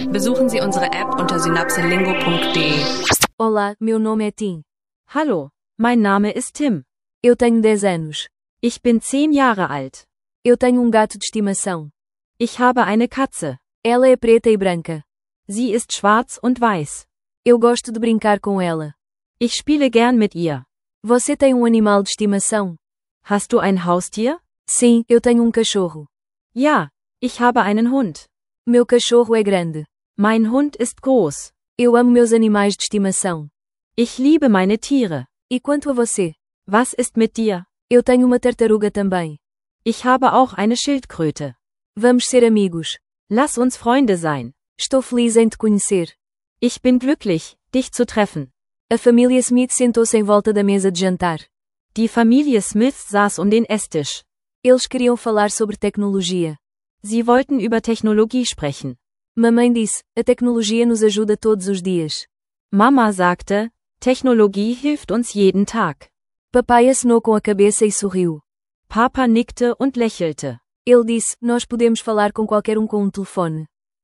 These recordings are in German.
Besuchen Sie unsere App unter synapselingo.de. Olá, meu nome é Tim. Hallo, mein Name ist Tim. Eu tenho 10 anos. Ich bin 10 Jahre alt. Eu tenho gato de estimação. Ich habe eine Katze. Ela é preta e branca. Sie ist schwarz und weiß. Eu gosto de brincar com ela. Ich spiele gern mit ihr. Você tem animal de estimação? Hast du ein Haustier? Sim, eu tenho cachorro. Ja, ich habe einen Hund. Meu cachorro é grande. Mein Hund ist groß. Eu amo meus animais de estimação. Ich liebe meine Tiere. E quanto a você? Was ist mit dir? Eu tenho uma tartaruga também. Ich habe auch eine Schildkröte. Vamos ser amigos. Lass uns Freunde sein. Estou feliz em te conhecer. Ich bin glücklich, dich zu treffen. A família Smith sentou-se em volta da mesa de jantar. Die Familie Smith saß um den Esstisch. Eles queriam falar sobre tecnologia. Sie wollten über Technologie sprechen. Mamãe disse, a tecnologia nos ajuda todos os dias. Mama sagte, Technologie hilft uns jeden Tag. Papai acenou com a cabeça e sorriu. Papa nickte und lächelte. Ele disse, nós podemos falar com qualquer com telefone.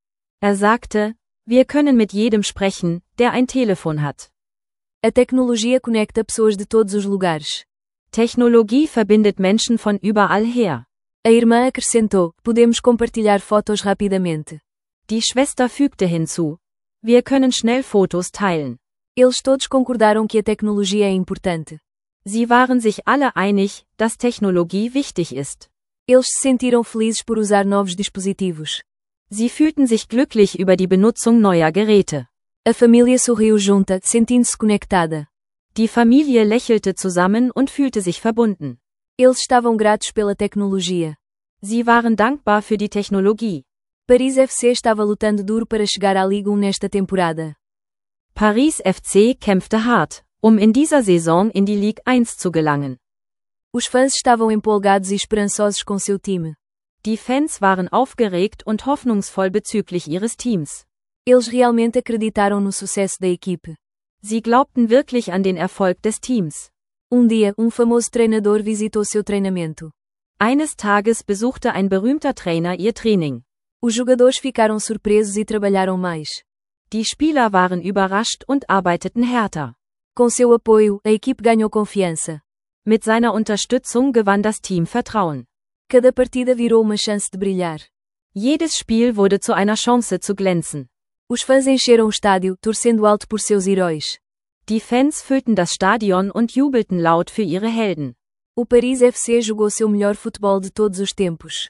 Sagte, wir können mit jedem sprechen, der ein Telefon hat. A tecnologia conecta pessoas de todos os lugares. Technologie verbindet Menschen von überall her. A irmã acrescentou, podemos compartilhar fotos rapidamente. Die Schwester fügte hinzu. Wir können schnell Fotos teilen. Eles todos concordaram que a tecnologia é importante. Sie waren sich alle einig, dass Technologie wichtig ist. Eles se sentiram felizes por usar novos dispositivos. Sie fühlten sich glücklich über die Benutzung neuer Geräte. A família sorriu junta, sentindo-se conectada. Die Familie lächelte zusammen und fühlte sich verbunden. Eles estavam gratos pela tecnologia. Sie waren dankbar für die Technologie. Paris FC estava lutando duro para chegar à Ligue 1 nesta temporada. Paris FC kämpfte hart, um in dieser Saison in die Ligue 1 zu gelangen. Os fãs estavam empolgados e esperançosos com seu time. Die Fans waren aufgeregt und hoffnungsvoll bezüglich ihres Teams. Eles realmente acreditaram no sucesso da equipe. Sie glaubten wirklich an den Erfolg des Teams. Dia, famoso treinador visitou seu treinamento. Eines Tages besuchte ein berühmter Trainer ihr Training. Os jogadores ficaram surpresos e trabalharam mais. Die Spieler waren überrascht und arbeiteten härter. Com seu apoio, a equipe ganhou confiança. Mit seiner Unterstützung gewann das Team Vertrauen. Cada partida virou uma chance de brilhar. Jedes Spiel wurde zu einer Chance zu glänzen. Os fãs encheram o estádio, torcendo alto por seus heróis. Die Fans füllten das Stadion und jubelten laut für ihre Helden. O Paris FC jogou seu melhor futebol de todos os tempos.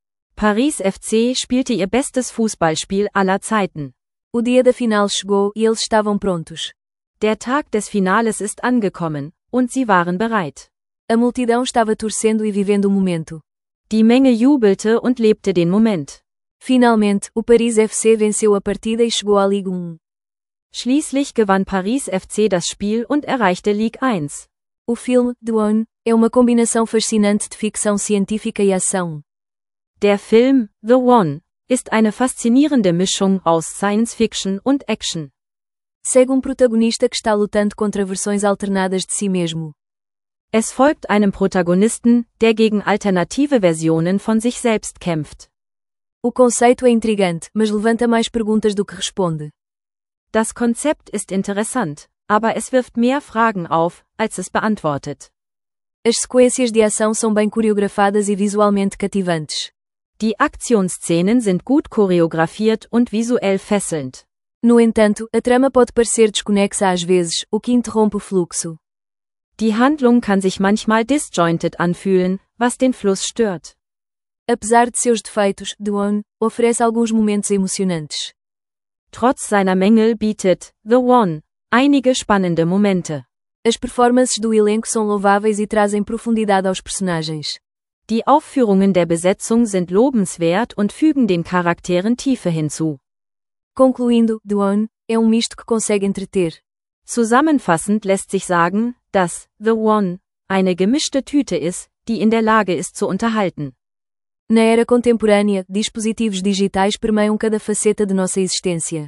Paris FC spielte ihr bestes Fußballspiel aller Zeiten. O dia da final chegou e eles estavam prontos. Der Tag des Finales ist angekommen, und sie waren bereit. A multidão estava torcendo e vivendo o momento. Die Menge jubelte und lebte den Moment. Finalmente, o Paris FC venceu a partida e chegou à Ligue 1. Schließlich gewann Paris FC das Spiel und erreichte Ligue 1. O filme, The One, é uma combinação fascinante de ficção científica e ação. Der Film, The One, ist eine faszinierende Mischung aus Science Fiction und Action. Segue protagonista que está lutando contra versões alternadas de si mesmo. Es folgt einem Protagonisten, der gegen alternative Versionen von sich selbst kämpft. O conceito é intrigante, mas levanta mais perguntas do que responde. Das Konzept ist interessant, aber es wirft mehr Fragen auf, als es beantwortet. As sequências de ação são bem coreografadas e visualmente cativantes. Die Aktionsszenen sind gut choreografiert und visuell fesselnd. No entanto, a trama pode parecer desconexa às vezes, o que interrompe o fluxo. Die Handlung kann sich manchmal disjointed anfühlen, was den Fluss stört. Apesar de seus defeitos, The One oferece alguns momentos emocionantes. Trotz seiner Mängel bietet The One einige spannende Momente. As performances do elenco são louváveis e trazem profundidade aos personagens. Die Aufführungen der Besetzung sind lobenswert und fügen den Charakteren Tiefe hinzu. Concluindo, The One é misto que consegue entreter. Zusammenfassend lässt sich sagen, dass The One eine gemischte Tüte ist, die in der Lage ist zu unterhalten. Na era contemporânea, dispositivos digitais permeiam cada faceta de nossa existência.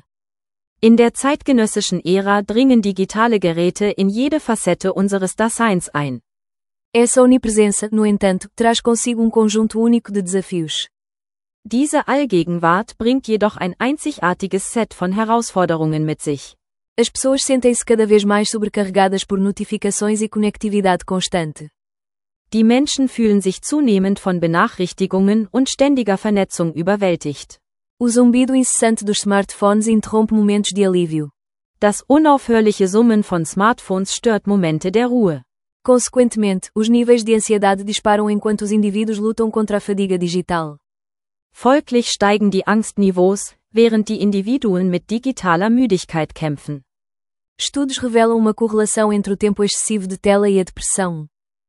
In der zeitgenössischen Ära dringen digitale Geräte in jede Facette unseres Daseins ein. Essa onipresença, no entanto, traz consigo conjunto único de desafios. Diese Allgegenwart bringt jedoch ein einzigartiges Set von Herausforderungen mit sich. As pessoas sentem-se cada vez mais sobrecarregadas por notificações e conectividade constante. Die Menschen fühlen sich zunehmend von Benachrichtigungen und ständiger Vernetzung überwältigt. O zumbido incessante dos smartphones interrompe momentos de alívio. Das unaufhörliche Summen von Smartphones stört Momente der Ruhe. Consequentemente, os níveis de ansiedade disparam enquanto os indivíduos lutam contra a fadiga digital. Folglich steigen die Angstniveaus, während die Individuen mit digitaler Müdigkeit kämpfen. Estudos revelam uma correlação entre o tempo excessivo de tela e a depressão.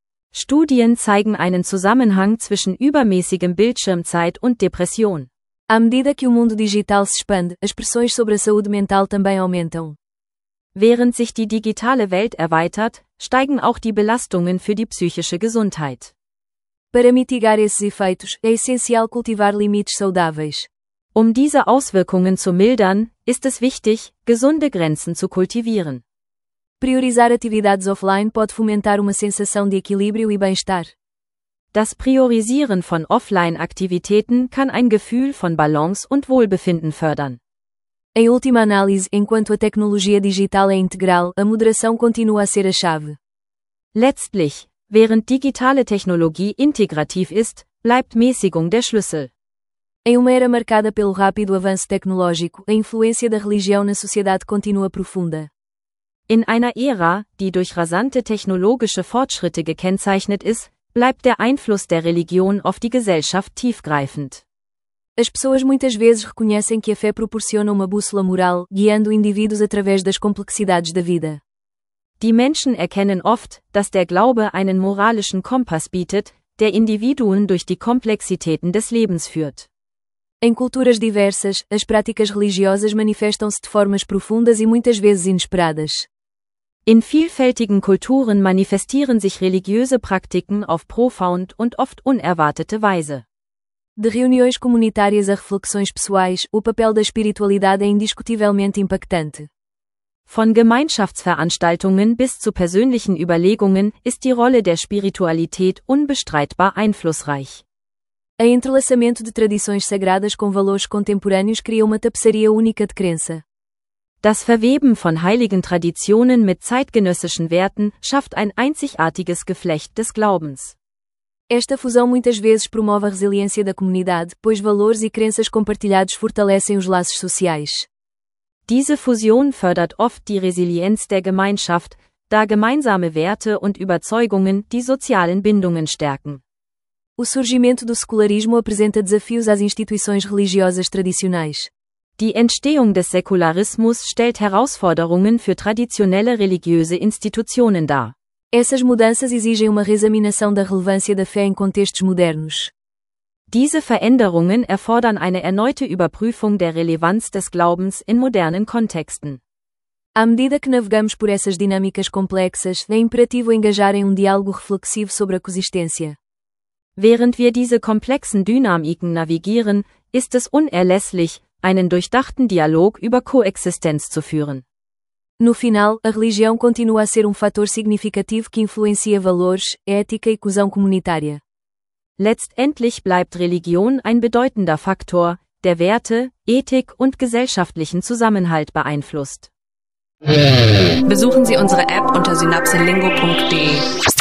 Studien zeigen einen Zusammenhang zwischen übermäßigem Bildschirmzeit und Depression. À medida que o mundo digital se expande, as pressões sobre a saúde mental também aumentam. Während sich die digitale Welt erweitert, steigen auch die Belastungen für die psychische Gesundheit. Para mitigar esses efeitos, é essencial cultivar limites saudáveis. Diese Auswirkungen zu mildern, ist es wichtig, gesunde Grenzen zu kultivieren. Priorizar atividades offline pode fomentar uma sensação de equilíbrio e bem-estar. Das Priorisieren von Offline-Aktivitäten kann ein Gefühl von Balance und Wohlbefinden fördern. Em última análise, enquanto a tecnologia digital é integral, a moderação continua a ser a chave. Letztlich, während digitale Technologie integrativ ist, bleibt Mäßigung der Schlüssel. Em uma era marcada pelo rápido avanço tecnológico, a influência da religião na sociedade continua profunda. In einer Ära, die durch rasante technologische Fortschritte gekennzeichnet ist, bleibt der Einfluss der Religion auf die Gesellschaft tiefgreifend. As pessoas muitas vezes reconhecem que a fé proporciona uma bússola moral, guiando indivíduos através das complexidades da vida. Die Menschen erkennen oft, dass der Glaube einen moralischen Kompass bietet, der Individuen durch die Komplexitäten des Lebens führt. Em culturas diversas, as práticas religiosas manifestam-se de formas profundas e muitas vezes inesperadas. In vielfältigen Kulturen manifestieren sich religiöse Praktiken auf profound und oft unerwartete Weise. De reuniões comunitárias a reflexões pessoais, o papel da espiritualidade é indiscutivelmente impactante. Von Gemeinschaftsveranstaltungen bis zu persönlichen Überlegungen ist die Rolle der Spiritualität unbestreitbar einflussreich. O entrelaçamento de tradições sagradas com valores contemporâneos cria uma tapeçaria única de crença. Das Verweben von heiligen Traditionen mit zeitgenössischen Werten schafft ein einzigartiges Geflecht des Glaubens. Esta fusão muitas vezes promove a resiliência da comunidade, pois valores e crenças compartilhados fortalecem os laços sociais. Diese Fusion fördert oft die Resilienz der Gemeinschaft, da gemeinsame Werte und Überzeugungen die sozialen Bindungen stärken. O surgimento do secularismo apresenta desafios às instituições religiosas tradicionais. Die Entstehung des Säkularismus stellt Herausforderungen für traditionelle religiöse Institutionen dar. Essas mudanças exigem uma reexaminação da relevância da fé em contextos modernos. Diese Veränderungen erfordern eine erneute Überprüfung der Relevanz des Glaubens in modernen Kontexten. À medida que navegamos por essas dinâmicas complexas, é imperativo engajar em diálogo reflexivo sobre a coexistência. Während wir diese komplexen Dynamiken navigieren, ist es unerlässlich, einen durchdachten Dialog über Koexistenz zu führen. No final, a religião continua a ser fator significativo que influencia valores, ética e coesão comunitária. Letztendlich bleibt Religion ein bedeutender Faktor, der Werte, Ethik und gesellschaftlichen Zusammenhalt beeinflusst. Besuchen Sie unsere App unter synapselingo.de.